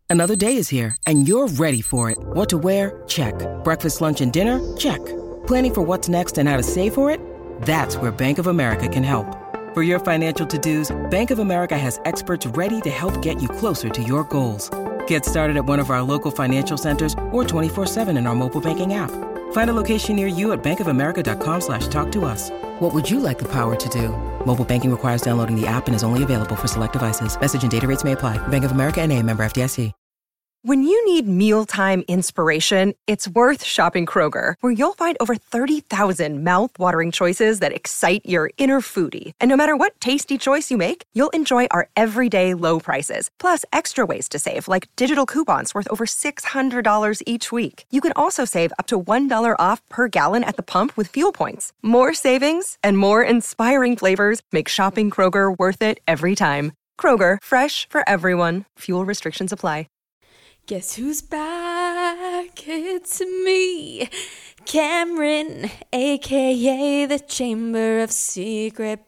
Another day is here, and you're ready for it. What to wear? Check. Breakfast, lunch, and dinner? Check. Planning for what's next and how to save for it? That's where Bank of America can help. For your financial to-dos, Bank of America has experts ready to help get you closer to your goals. Get started at one of our local financial centers or 24/7 in our mobile banking app. Find a location near you at bankofamerica.com/talktous. What would you like the power to do? Mobile banking requires downloading the app and is only available for select devices. Message and data rates may apply. Bank of America N.A., member FDIC. When you need mealtime inspiration, it's worth shopping Kroger, where you'll find over 30,000 mouth-watering choices that excite your inner foodie. And no matter what tasty choice you make, you'll enjoy our everyday low prices, plus extra ways to save, like digital coupons worth over $600 each week. You can also save up to $1 off per gallon at the pump with fuel points. More savings and more inspiring flavors make shopping Kroger worth it every time. Kroger, fresh for everyone. Fuel restrictions apply. Guess who's back? It's me, Cameron, aka the Chamber of Secret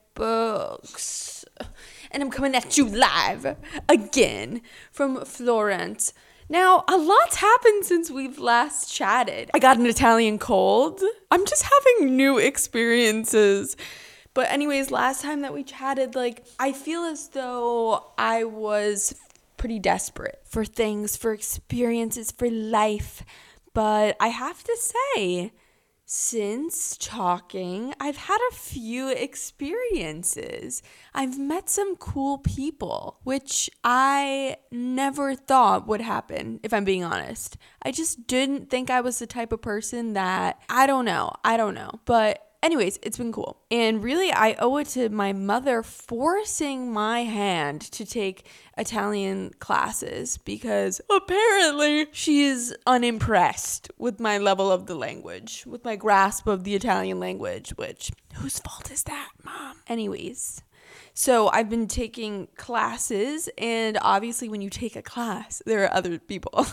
Books. And I'm coming at you live again from Florence. Now, a lot's happened since we've last chatted. I got an Italian cold. I'm just having new experiences. But anyways, last time that we chatted, I feel as though I was pretty desperate for things, for experiences, for life. But I have to say, since talking, I've had a few experiences. I've met some cool people, which I never thought would happen, if I'm being honest. I just didn't think I was the type of person that, I don't know. But anyways, it's been cool. And really, I owe it to my mother forcing my hand to take Italian classes, because apparently she's unimpressed with my level of the language, with my grasp of the Italian language, which, whose fault is that, Mom? Anyways, so I've been taking classes, and obviously when you take a class, there are other people.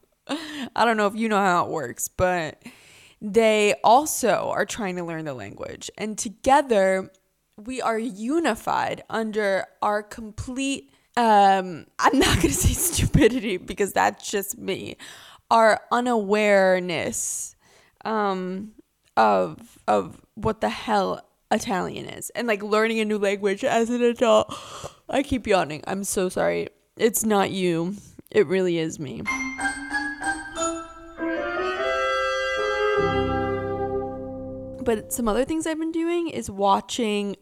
I don't know if you know how it works, but they also are trying to learn the language. And together, we are unified under our complete, I'm not going to say stupidity because that's just me, our unawareness of what the hell Italian is. And learning a new language as an adult. I keep yawning. I'm so sorry. It's not you. It really is me. But some other things I've been doing is watching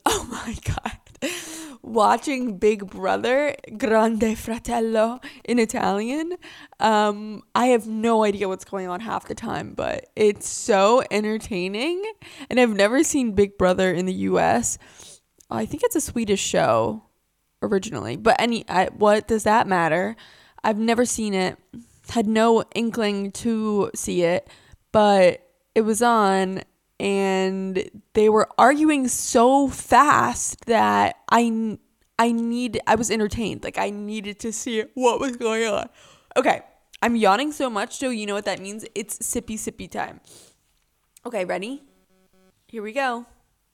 Big Brother, Grande Fratello in Italian. I have no idea what's going on half the time, but it's so entertaining. And I've never seen Big Brother in the US. I think it's a Swedish show originally, but what does that matter? I've never seen it, had no inkling to see it, but it was on. And they were arguing so fast that I was entertained. I needed to see what was going on. Okay, I'm yawning so much, so you know what that means. It's sippy time. Okay, ready? Here we go.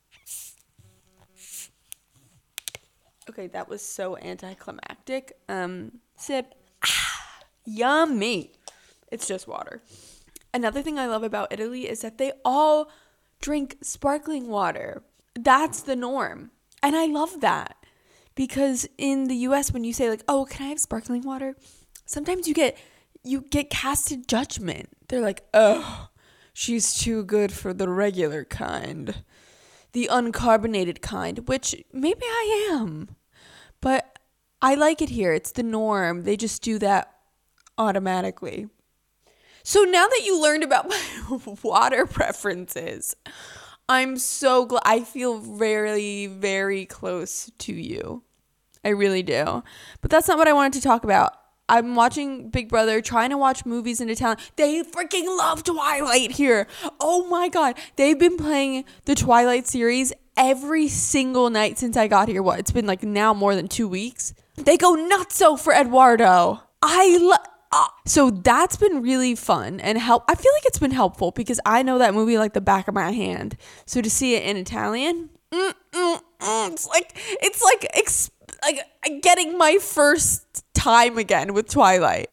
Okay, that was so anticlimactic. Sip. Yummy. It's just water. Another thing I love about Italy is that they all drink sparkling water. That's the norm. And I love that. Because in the US, when you say oh, can I have sparkling water? Sometimes you get casted judgment. They're like, oh, she's too good for the regular kind. The uncarbonated kind, which maybe I am. But I like it here. It's the norm. They just do that automatically. So now that you learned about my water preferences, I'm so glad. I feel very, very close to you. I really do. But that's not what I wanted to talk about. I'm watching Big Brother, trying to watch movies in Italian. They freaking love Twilight here. Oh my God. They've been playing the Twilight series every single night since I got here. It's been now more than 2 weeks. They go nutso for Eduardo. So that's been really fun and I feel like it's been helpful because I know that movie like the back of my hand. So to see it in Italian, it's like getting my first time again with Twilight.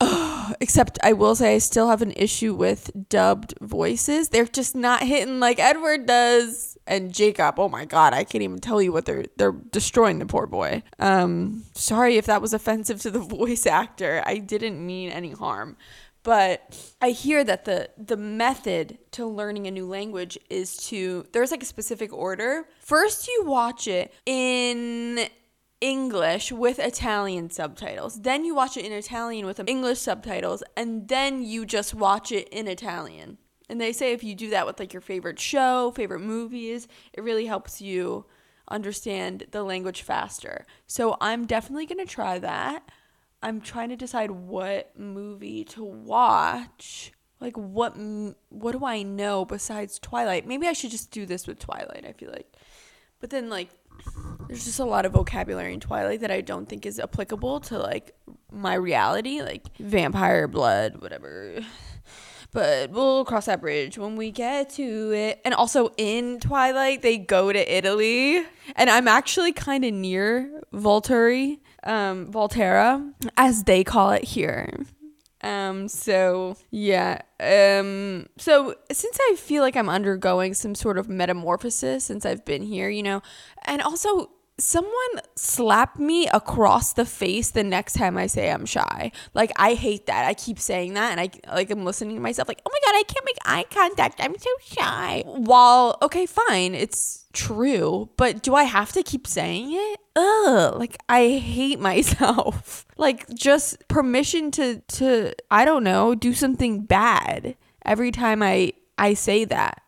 Except I will say I still have an issue with dubbed voices. They're just not hitting like Edward does. And Jacob, oh my God, I can't even tell you what they're destroying the poor boy. Sorry if that was offensive to the voice actor. I didn't mean any harm. But I hear that the method to learning a new language is there's like a specific order. First, you watch it in English with Italian subtitles. Then you watch it in Italian with English subtitles. And then you just watch it in Italian. And they say if you do that with like your favorite show, favorite movies, it really helps you understand the language faster. So I'm definitely going to try that. I'm trying to decide what movie to watch. Like what do I know besides Twilight? Maybe I should just do this with Twilight, I feel like. But then like there's just a lot of vocabulary in Twilight that I don't think is applicable to like my reality, like vampire blood, whatever. But we'll cross that bridge when we get to it. And also in Twilight, they go to Italy. And I'm actually kind of near Volterra, as they call it here. So since I feel like I'm undergoing some sort of metamorphosis since I've been here, and also someone slapped me across the face the next time I say I'm shy. Like, I hate that. I keep saying that, and I'm listening to myself like, oh my God, I can't make eye contact. I'm so shy. While, okay, fine, it's true, but do I have to keep saying it? Like, I hate myself. Like, just permission to I don't know, do something bad every time I say that.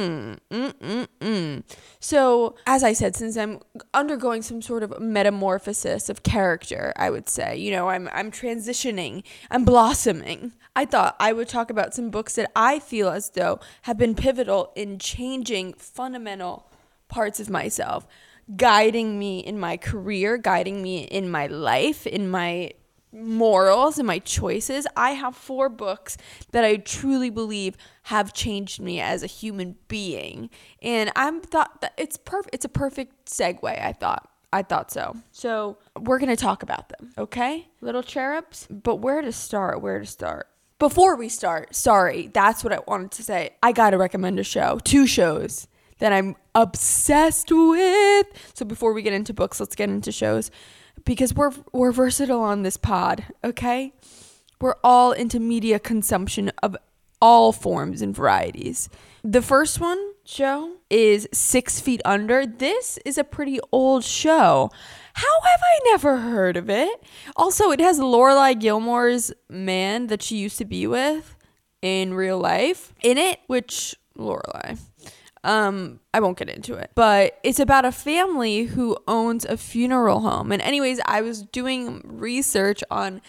So, as I said, since I'm undergoing some sort of metamorphosis of character, I would say, I'm transitioning, I'm blossoming. I thought I would talk about some books that I feel as though have been pivotal in changing fundamental parts of myself, guiding me in my career, guiding me in my life, in my morals and my choices. I have 4 books that I truly believe have changed me as a human being, and I thought that it's a perfect segue. I thought so we're gonna talk about them, okay, little cherubs? But where to start? Before we start, sorry, that's what I wanted to say. I gotta recommend a show, 2 shows that I'm obsessed with. So before we get into books, let's get into shows. Because we're versatile on this pod, okay? We're all into media consumption of all forms and varieties. The first show is 6 Feet Under. This is a pretty old show. How have I never heard of it? Also, it has Lorelai Gilmore's man that she used to be with in real life in it, which Lorelai. I won't get into it, but it's about a family who owns a funeral home. And anyways, I was doing research on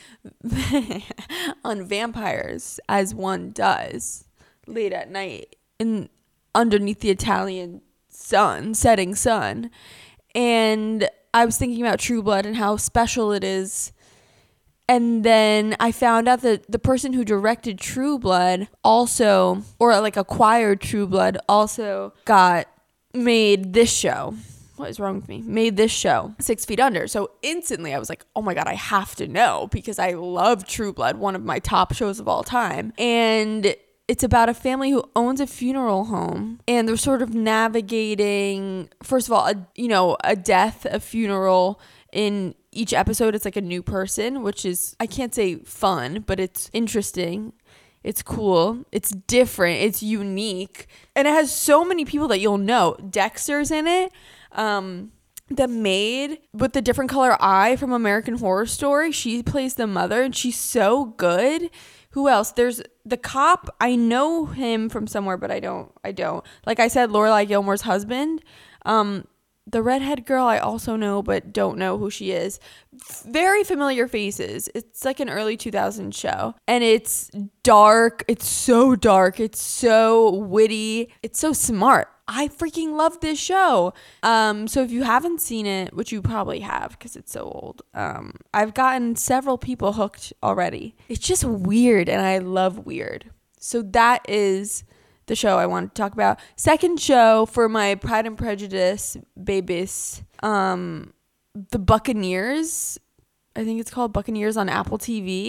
vampires, as one does late at night underneath the Italian setting sun. And I was thinking about True Blood and how special it is. And then I found out that the person who directed True Blood also, or like acquired True Blood, also made this show. What is wrong with me? Made this show, 6 Feet Under. So instantly I was like, oh my God, I have to know, because I love True Blood, one of my top shows of all time. And it's about a family who owns a funeral home, and they're sort of navigating, first of all, a death, a funeral. In each episode, it's like a new person, which is, I can't say fun, but it's interesting. It's cool. It's different. It's unique. And it has so many people that you'll know. Dexter's in it. The maid with the different color eye from American Horror Story, she plays the mother, and she's so good. Who else? There's the cop. I know him from somewhere, but I don't. Like I said, Lorelai Gilmore's husband. The redhead girl I also know, but don't know who she is. Very familiar faces. It's like an early 2000s show. And it's dark. It's so dark. It's so witty. It's so smart. I freaking love this show. So if you haven't seen it, which you probably have because it's so old, I've gotten several people hooked already. It's just weird, and I love weird. So that is the show I wanted to talk about. Second show for my Pride and Prejudice babies, The Buccaneers. I think it's called Buccaneers on Apple TV.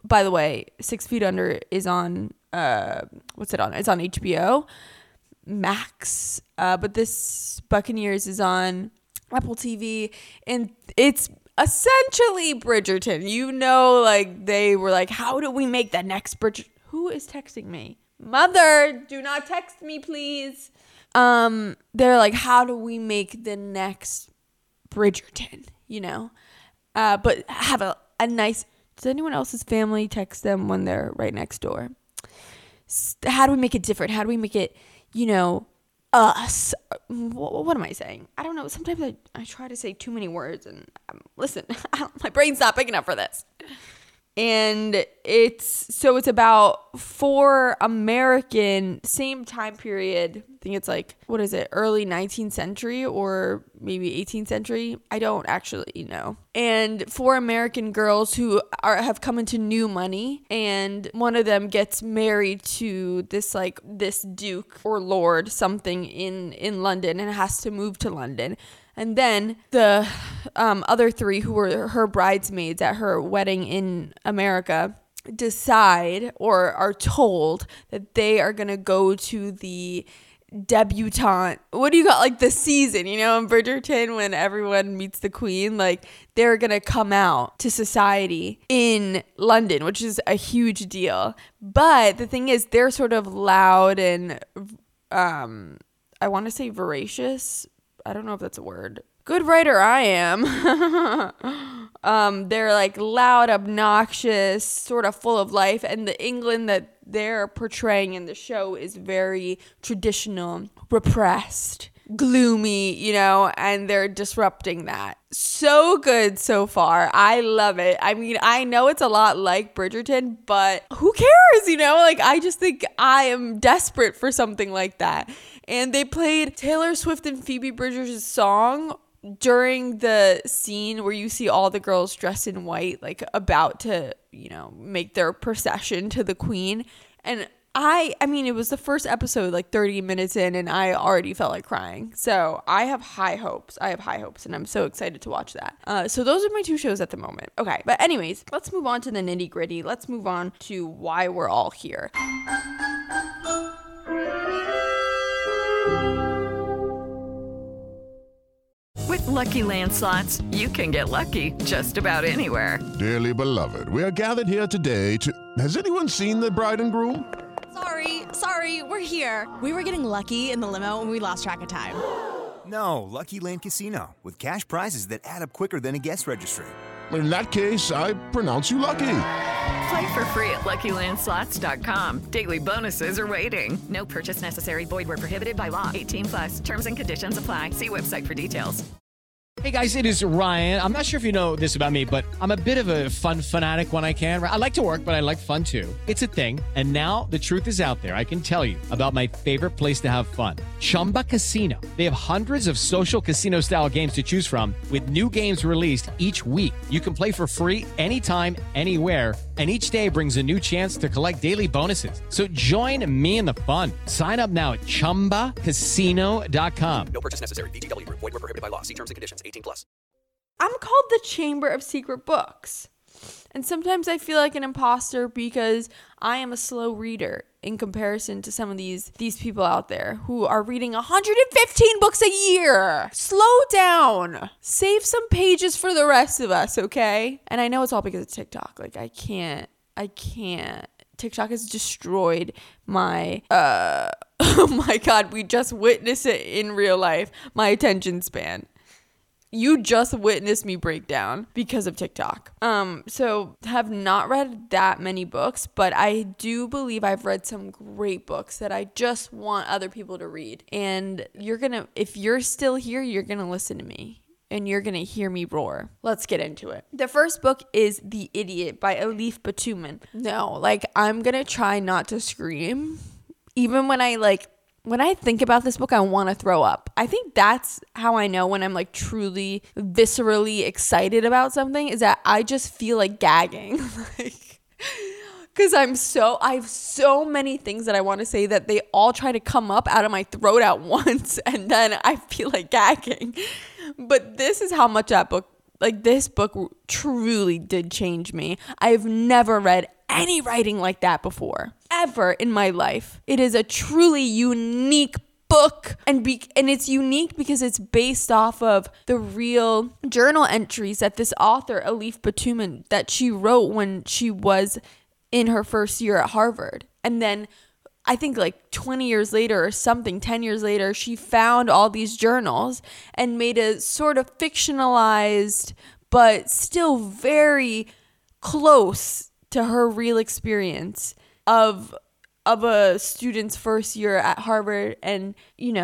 by the way, 6 Feet Under is on, what's it on? It's on HBO Max. But this Buccaneers is on Apple TV, and it's essentially Bridgerton. You know, like they were like, how do we make the next Bridgerton? Who is texting me? Mother, do not text me, please. They're like, how do we make the next Bridgerton? You know, but have a nice. Does anyone else's family text them when they're right next door? How do we make it different? How do we make it, you know, us? What am I saying? I don't know. Sometimes I try to say too many words, and listen, my brain's not big enough for this. And it's about 4 American, same time period. I think it's like, what is it? Early 19th century or maybe 18th century. I don't actually know. And 4 American girls who have come into new money, and one of them gets married to this duke or lord something in London, and has to move to London. And then the other 3 who were her bridesmaids at her wedding in America decide or are told that they are going to go to the debutante. What do you got? Like the season, you know, in Bridgerton when everyone meets the queen, like they're going to come out to society in London, which is a huge deal. But the thing is, they're sort of loud and I want to say voracious. I don't know if that's a word. Good writer I am. They're like loud, obnoxious, sort of full of life. And the England that they're portraying in the show is very traditional, repressed, gloomy, you know, and they're disrupting that. So good so far. I love it. I mean, I know it's a lot like Bridgerton, but who cares, you know? Like, I just think I am desperate for something like that. And they played Taylor Swift and Phoebe Bridgers' song during the scene where you see all the girls dressed in white, like about to, you know, make their procession to the queen. And I mean, it was the first episode, like 30 minutes in, and I already felt like crying. So I have high hopes. And I'm so excited to watch that. So those are my 2 shows at the moment. Okay. But anyways, let's move on to the nitty gritty. Let's move on to why we're all here. With Lucky Land Slots, you can get lucky just about anywhere. Dearly beloved, we are gathered here today to... Has anyone seen the bride and groom? Sorry, we're here. We were getting lucky in the limo and we lost track of time. No, Lucky Land Casino, with cash prizes that add up quicker than a guest registry. In that case, I pronounce you lucky. Play for free at LuckyLandSlots.com. Daily bonuses are waiting. No purchase necessary. Void where prohibited by law. 18+. Terms and conditions apply. See website for details. Hey guys, it is Ryan. I'm not sure if you know this about me, but I'm a bit of a fun fanatic when I can. I like to work, but I like fun too. It's a thing. And now the truth is out there. I can tell you about my favorite place to have fun. Chumba Casino. They have hundreds of social casino style games to choose from with new games released each week. You can play for free anytime, anywhere. And each day brings a new chance to collect daily bonuses. So join me in the fun. Sign up now at ChumbaCasino.com. No purchase necessary. VGW. Void where prohibited by law. See terms and conditions. 18+. I'm called the Chamber of Secret Books. And sometimes I feel like an imposter because I am a slow reader in comparison to some of these people out there who are reading 115 books a year. Slow down. Save some pages for the rest of us, okay? And I know it's all because of TikTok. Like, I can't. TikTok has destroyed my, oh my God, we just witnessed it in real life. My attention span. You just witnessed me break down because of TikTok. So have not read that many books, but I do believe I've read some great books that I just want other people to read. And if you're still here, you're gonna listen to me and you're gonna hear me roar. Let's get into it. The first book is The Idiot by Elif Batuman. No, I'm gonna try not to scream. Even when I think about this book, I want to throw up. I think that's how I know when I'm truly viscerally excited about something, is that I just feel like gagging. Because I have so many things that I want to say that they all try to come up out of my throat at once, and then I feel like gagging. But this is how much that book Like, this book truly did change me. I've never read any writing like that before, ever in my life. It is a truly unique book, and it's unique because it's based off of the real journal entries that this author, Elif Batuman, that she wrote when she was in her first year at Harvard. And then I think like 20 years later or something, 10 years later, she found all these journals and made a sort of fictionalized but still very close to her real experience of a student's first year at Harvard and,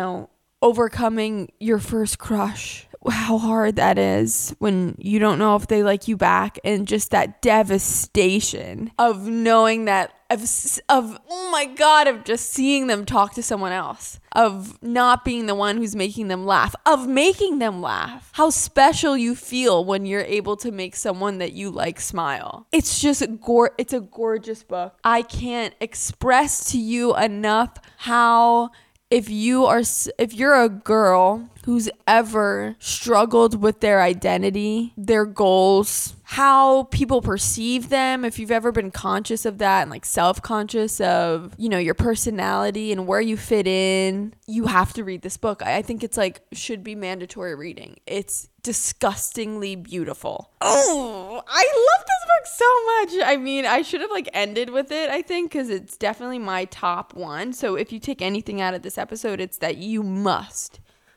overcoming your first crush. How hard that is when you don't know if they like you back, and just that devastation of knowing that, of oh my God, of just seeing them talk to someone else, of not being the one who's making them laugh, of making them laugh. How special you feel when you're able to make someone that you like smile. It's just it's a gorgeous book. I can't express to you enough how if you're a girl who's ever struggled with their identity, their goals, how people perceive them, if you've ever been conscious of that and like self-conscious of, your personality and where you fit in, you have to read this book. I think it's like should be mandatory reading. It's disgustingly beautiful. Oh, I love this book so much. I mean, I should have ended with it, I think, because it's definitely my top one. So if you take anything out of this episode, it's that you must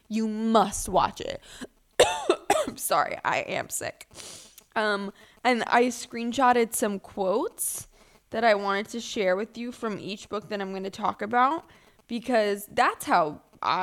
watch it. I'm sorry, I am sick. And I screenshotted some quotes that I wanted to share with you from each book that I'm going to talk about, because that's how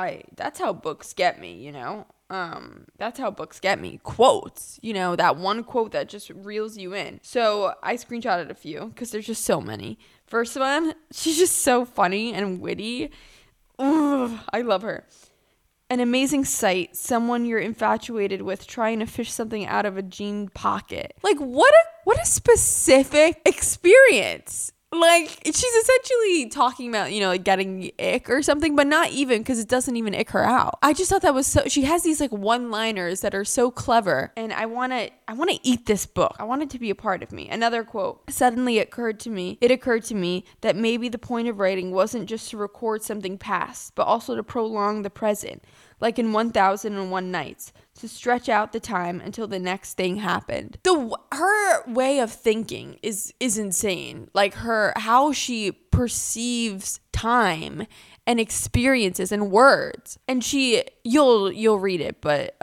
books get me, that's how books get me. Quotes, that one quote that just reels you in. So I screenshotted a few because there's just so many. First one, she's just so funny and witty. Ooh, I love her. An amazing sight, someone you're infatuated with trying to fish something out of a jean pocket. Like, what a specific experience. Like, she's essentially talking about, getting the ick or something, but not even, because it doesn't even ick her out. I just thought that was she has these one-liners that are so clever, and I want to eat this book. I want it to be a part of me. Another quote, suddenly it occurred to me that maybe the point of writing wasn't just to record something past, but also to prolong the present, like in 1001 Nights, to stretch out the time until the next thing happened. Her way of thinking is insane. Like how she perceives time and experiences and words. And you'll read it, but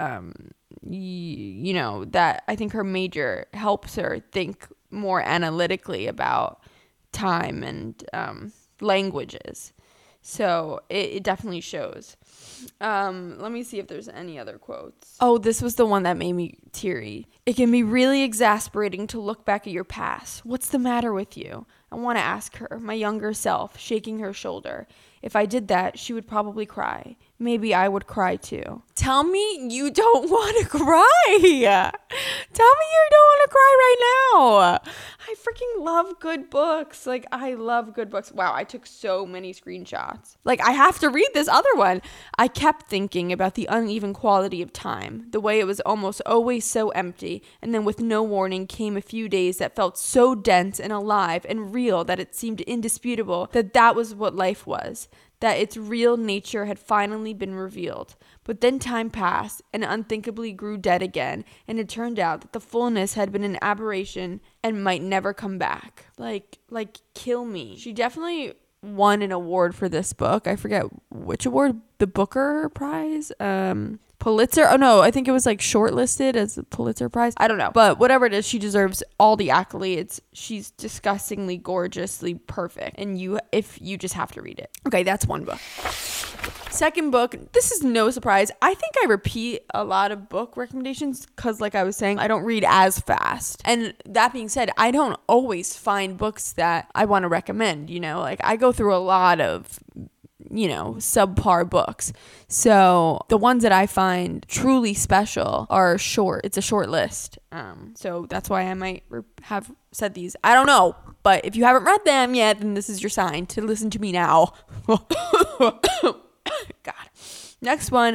that I think her major helps her think more analytically about time and languages. So it definitely shows. Let me see if there's any other quotes. Oh, this was the one that made me teary. It can be really exasperating to look back at your past. What's the matter with you? I want to ask her, my younger self, shaking her shoulder. If I did that, she would probably cry. Maybe I would cry too. Tell me you don't want to cry. Tell me you don't want to cry right now. I freaking love good books. I love good books. Wow, I took so many screenshots. I have to read this other one. I kept thinking about the uneven quality of time, the way it was almost always so empty, and then with no warning came a few days that felt so dense and alive and real that it seemed indisputable that was what life was, that its real nature had finally been revealed. But then time passed and unthinkably grew dead again, and it turned out that the fullness had been an aberration and might never come back. Like kill me. She definitely won an award for this book. I forget which award, the Booker Prize, Pulitzer. Oh no, I think it was shortlisted as a Pulitzer Prize. I don't know, but whatever it is, she deserves all the accolades. She's disgustingly gorgeously perfect, and you just have to read it. Okay, that's one book. Second book, this is no surprise. I think I repeat a lot of book recommendations because, like I was saying, I don't read as fast. And that being said, I don't always find books that I want to recommend. I go through a lot of subpar books. So the ones that I find truly special are short. It's a short list. So that's why I might have said these. I don't know. But if you haven't read them yet, then this is your sign to listen to me now. God. Next one,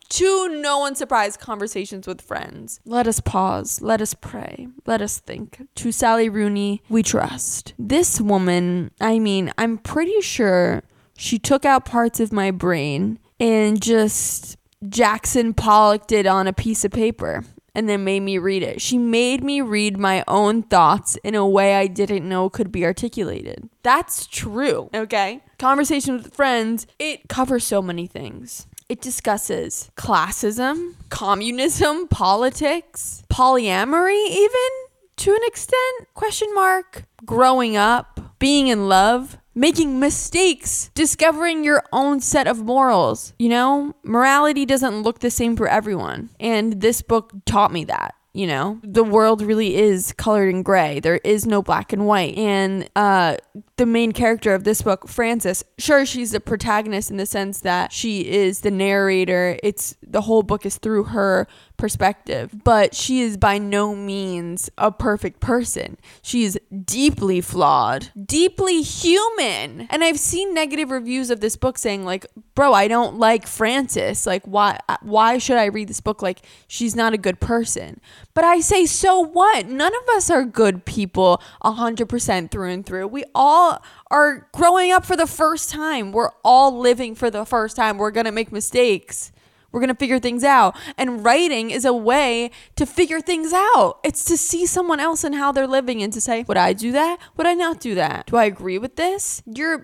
To no one's surprise, Conversations with Friends. Let us pause. Let us pray. Let us think. To Sally Rooney, we trust. This woman, I mean, I'm pretty sure she took out parts of my brain and just Jackson Pollocked it on a piece of paper and then made me read it. She made me read my own thoughts in a way I didn't know could be articulated. That's true, okay? Conversations with Friends, it covers so many things. It discusses classism, communism, politics, polyamory even, to an extent, question mark, growing up, being in love, making mistakes, discovering your own set of morals. You know, morality doesn't look the same for everyone. And this book taught me that. You know, the world really is colored in gray. There is no black and white. And the main character of this book, Frances, sure, she's the protagonist in the sense that she is the narrator. The whole book is through her perspective, but she is by no means a perfect person. She is deeply flawed, deeply human. And I've seen negative reviews of this book saying like, bro, I don't like Frances. Like, why should I read this book? Like, she's not a good person. But I say, so what? None of us are good people 100% through and through. We all are growing up for the first time. We're all living for the first time. We're going to make mistakes. We're going to figure things out. And writing is a way to figure things out. It's to see someone else and how they're living and to say, would I do that? Would I not do that? Do I agree with this?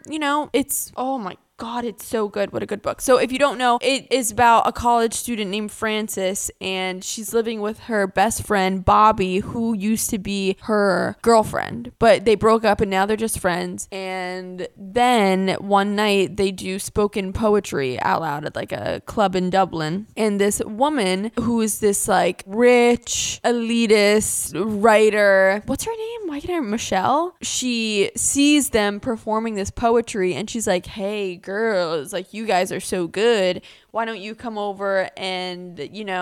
It's, oh my God, it's so good. What a good book. So if you don't know, it is about a college student named Frances, and she's living with her best friend, Bobby, who used to be her girlfriend, but they broke up and now they're just friends. And then one night they do spoken poetry out loud at like a club in Dublin. And this woman who is this like rich, elitist writer, what's her name? Why can't I remember? Michelle? She sees them performing this poetry and she's like, hey, girls, like, you guys are so good. Why don't you come over and,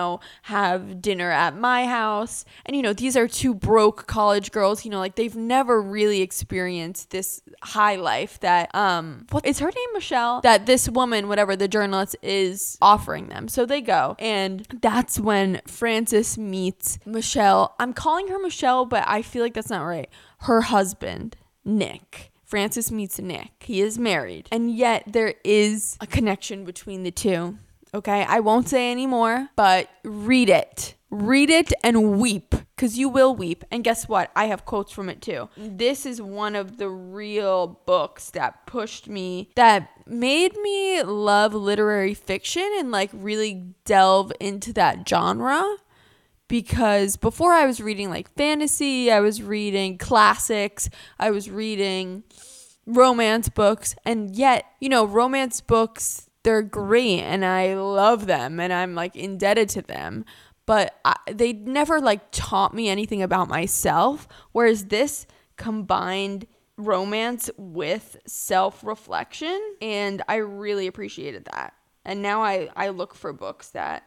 have dinner at my house? And, these are two broke college girls, like they've never really experienced this high life that, is her name Michelle? That this woman, whatever, the journalist is offering them. So they go. And that's when Frances meets Michelle. I'm calling her Michelle, but I feel like that's not right. Her husband, Nick. Frances meets Nick. He is married. And yet there is a connection between the two. Okay? I won't say any more, but read it. Read it and weep, because you will weep. And guess what? I have quotes from it too. This is one of the real books that pushed me, that made me love literary fiction and like really delve into that genre. Because before I was reading like fantasy, I was reading classics, I was reading romance books, and yet, romance books, they're great and I love them and I'm like indebted to them, but they never like taught me anything about myself, whereas this combined romance with self-reflection, and I really appreciated that. And now I look for books that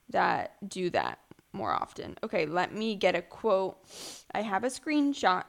do that more often. Okay, let me get a quote. I have a screenshot.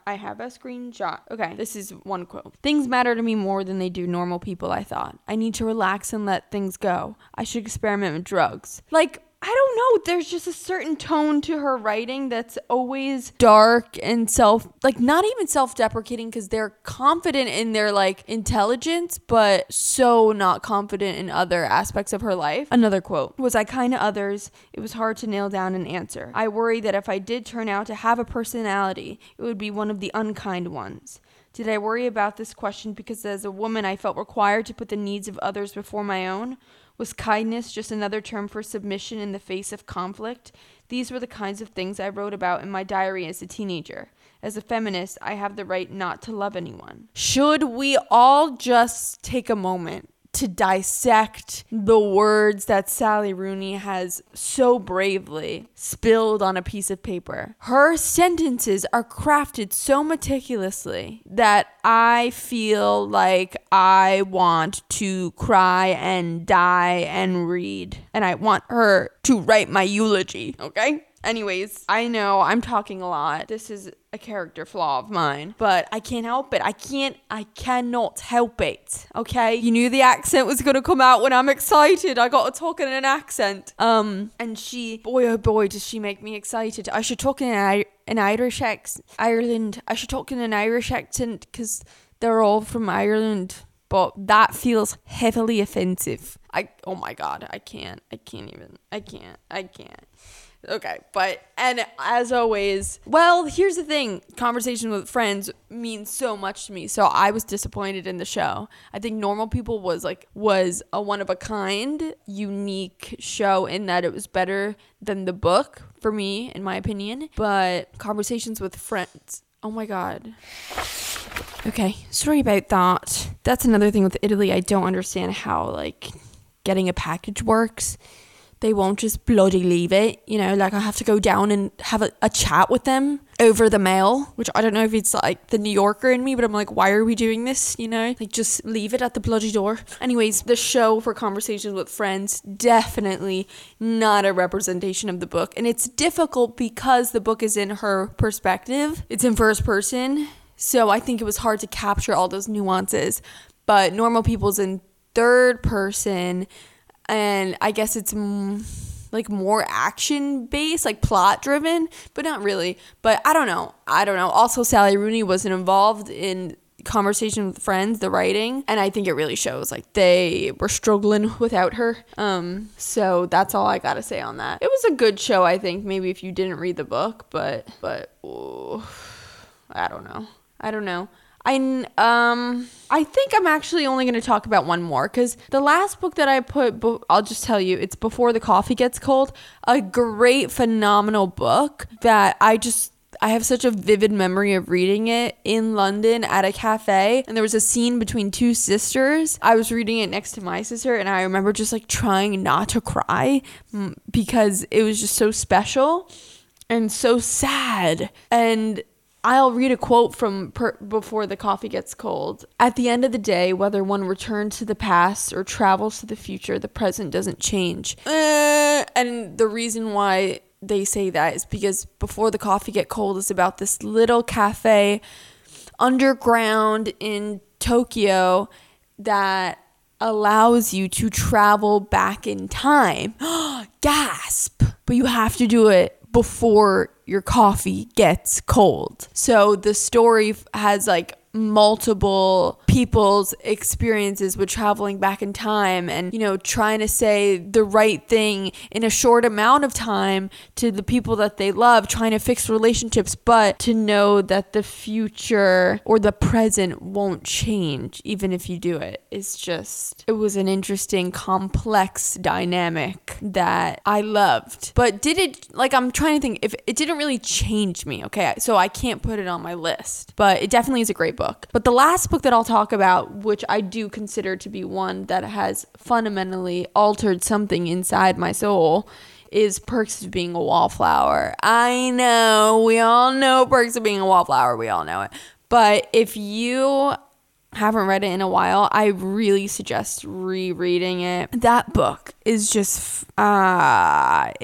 Okay, this is one quote. Things matter to me more than they do normal people, I thought. I need to relax and let things go. I should experiment with drugs. Like, I don't know. There's just a certain tone to her writing that's always dark and not even self-deprecating, because they're confident in their like intelligence, but so not confident in other aspects of her life. Another quote. Was I kind to others? It was hard to nail down an answer. I worry that if I did turn out to have a personality, it would be one of the unkind ones. Did I worry about this question because as a woman I felt required to put the needs of others before my own? Was kindness just another term for submission in the face of conflict? These were the kinds of things I wrote about in my diary as a teenager. As a feminist, I have the right not to love anyone. Should we all just take a moment to dissect the words that Sally Rooney has so bravely spilled on a piece of paper? Her sentences are crafted so meticulously that I feel like I want to cry and die and read. And I want her to write my eulogy, okay? Anyways, I know I'm talking a lot. This is a character flaw of mine, but I can't help it. I cannot help it. Okay, you knew the accent was gonna come out when I'm excited. I gotta talk in an accent. And boy oh boy, does she make me excited. I should talk in an Irish accent. I should talk in an Irish accent because they're all from Ireland, but that feels heavily offensive. Oh my god, I can't. Okay, and as always, well, here's the thing. Conversation with Friends means so much to me. So I was disappointed in the show. I think Normal People was a one-of-a-kind, unique show in that it was better than the book, for me, in my opinion. But Conversations with Friends, oh my god. Okay, sorry about that. That's another thing with Italy. I don't understand how, getting a package works. They won't just bloody leave it, I have to go down and have a chat with them over the mail, which I don't know if it's the New Yorker in me, but I'm like, why are we doing this, just leave it at the bloody door. Anyways, the show for Conversations with Friends, definitely not a representation of the book, and it's difficult because the book is in her perspective. It's in first person, so I think it was hard to capture all those nuances, but Normal People's in third person, and I guess it's more action based, plot driven, but not really. But I don't know. Also, Sally Rooney wasn't involved in Conversation with Friends, the writing, and I think it really shows they were struggling without her. So that's all I gotta say on that. It was a good show, I think. Maybe if you didn't read the book, but I don't know. I think I'm actually only going to talk about one more, because the last book that I I'll just tell you, it's Before the Coffee Gets Cold. A great, phenomenal book that I have such a vivid memory of reading it in London at a cafe, and there was a scene between two sisters. I was reading it next to my sister, and I remember just trying not to cry because it was just so special and so sad. And I'll read a quote from Before the Coffee Gets Cold. At the end of the day, whether one returns to the past or travels to the future, the present doesn't change. And the reason why they say that is because Before the Coffee Gets Cold is about this little cafe underground in Tokyo that allows you to travel back in time. Gasp! But you have to do it before your coffee gets cold. So the story has multiple people's experiences with traveling back in time and, trying to say the right thing in a short amount of time to the people that they love, trying to fix relationships, but to know that the future or the present won't change even if you do it. It was an interesting, complex dynamic that I loved. But I'm trying to think if it didn't really change me, okay? So I can't put it on my list, but it definitely is a great book. But the last book that I'll talk about, which I do consider to be one that has fundamentally altered something inside my soul, is Perks of Being a Wallflower. I know, we all know Perks of Being a Wallflower, we all know it. But if you haven't read it in a while, I really suggest rereading it. That book is just, ow.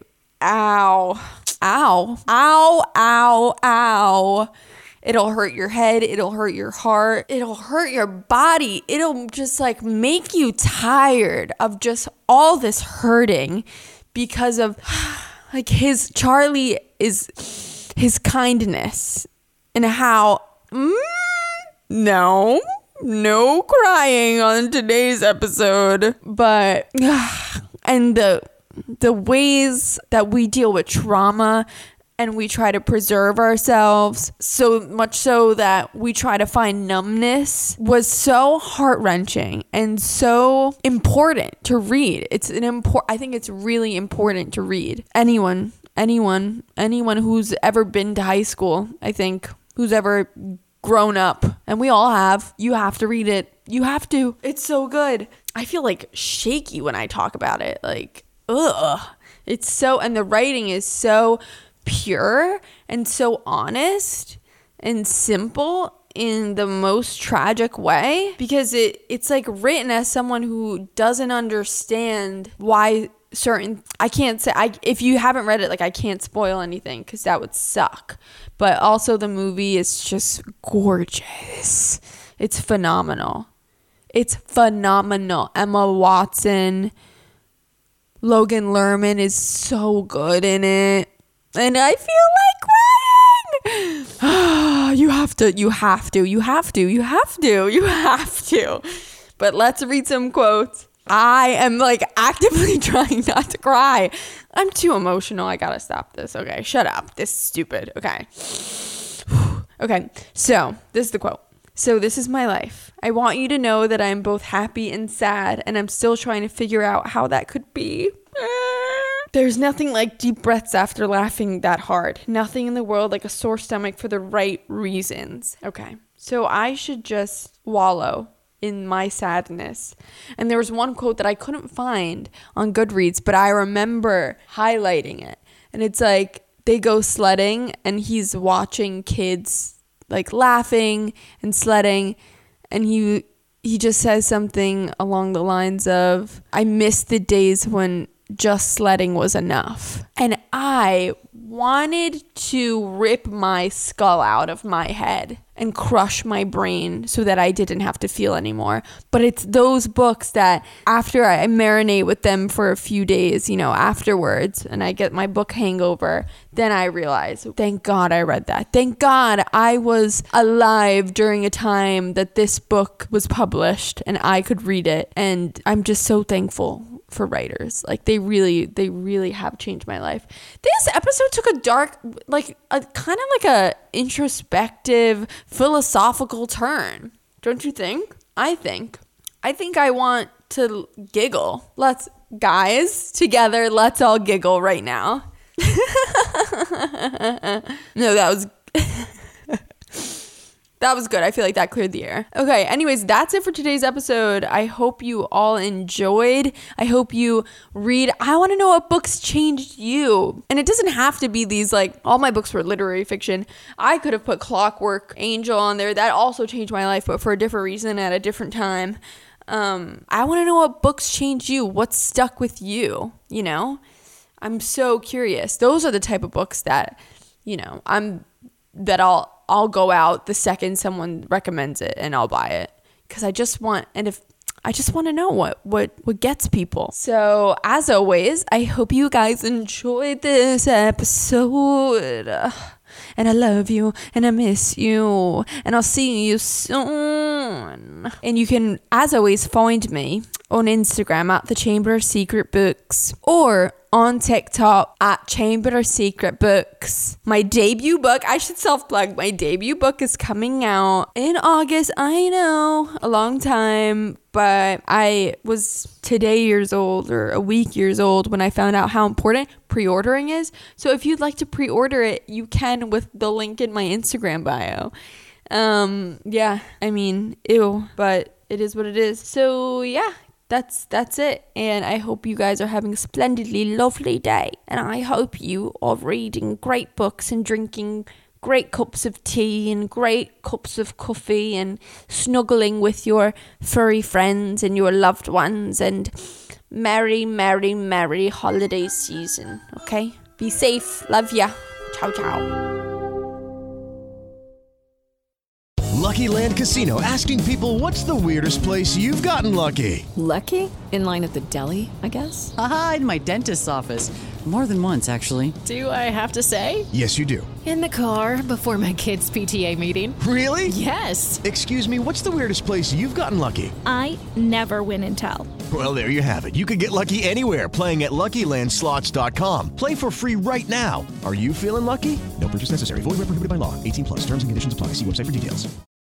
It'll hurt your head. It'll hurt your heart. It'll hurt your body. It'll just make you tired of just all this hurting because of his kindness and how, no crying on today's episode, but, and the ways that we deal with trauma and we try to preserve ourselves so much so that we try to find numbness was so heart-wrenching and so important to read. I think it's really important to read. Anyone who's ever been to high school, I think, who's ever grown up, and we all have, you have to read it. You have to. It's so good. I feel shaky when I talk about it. It's so, and the writing is so pure and so honest and simple in the most tragic way, because it's written as someone who doesn't understand why I can't say, if you haven't read it, like, I can't spoil anything because that would suck. But also the movie is just gorgeous. It's phenomenal. It's phenomenal. Emma Watson, Logan Lerman is so good in it. And I feel like crying. You have to. But let's read some quotes. I am like actively trying not to cry. I'm too emotional. I gotta stop this. Okay, shut up. This is stupid. Okay. Okay, so this is the quote. So this is my life. I want you to know that I'm both happy and sad, and I'm still trying to figure out how that could be. There's nothing like deep breaths after laughing that hard. Nothing in the world like a sore stomach for the right reasons. Okay, so I should just wallow in my sadness. And there was one quote that I couldn't find on Goodreads, but I remember highlighting it. And it's like, they go sledding and he's watching kids like laughing and sledding, and he just says something along the lines of, I miss the days when just sledding was enough. And I wanted to rip my skull out of my head and crush my brain so that I didn't have to feel anymore. But it's those books that after I marinate with them for a few days, afterwards, and I get my book hangover, then I realize, thank God I read that. Thank God I was alive during a time that this book was published and I could read it. And I'm just so thankful for writers. Like, they really have changed my life. This episode took a dark, like a kind of like a introspective, philosophical turn. Don't you think? I think I want to giggle. Let's all giggle right now. No, that was good. I feel like that cleared the air. Okay, anyways, that's it for today's episode. I hope you all enjoyed. I hope you read. I want to know what books changed you. And it doesn't have to be these, like, all my books were literary fiction. I could have put Clockwork Angel on there. That also changed my life, but for a different reason at a different time. I want to know what books changed you. What stuck with you, I'm so curious. Those are the type of books that, I'll go out the second someone recommends it and I'll buy it, because I just want to know what gets people. So as always, I hope you guys enjoyed this episode, and I love you and I miss you, and I'll see you soon. And you can, as always, find me on Instagram at the Chamber of Secret Books, or on TikTok at Chamber of Secret Books. My debut book, I should self-plug, my debut book is coming out in August. I know, a long time, but I was today years old, or a week years old, when I found out how important pre-ordering is. So if you'd like to pre-order it, you can with the link in my Instagram bio. Yeah, I mean, ew, but it is what it is. So yeah, that's it. And I hope you guys are having a splendidly lovely day. And I hope you are reading great books and drinking great cups of tea and great cups of coffee and snuggling with your furry friends and your loved ones, and merry, merry, merry holiday season. Okay? Be safe. Love ya. Ciao, ciao. Lucky Land Casino, asking people, what's the weirdest place you've gotten lucky? Lucky? In line at the deli, I guess? Aha, in my dentist's office. More than once, actually. Do I have to say? Yes, you do. In the car before my kids' PTA meeting. Really? Yes. Excuse me, what's the weirdest place you've gotten lucky? I never win and tell. Well, there you have it. You can get lucky anywhere, playing at LuckyLandSlots.com. Play for free right now. Are you feeling lucky? No purchase necessary. Void where prohibited by law. 18+. Terms and conditions apply. See website for details.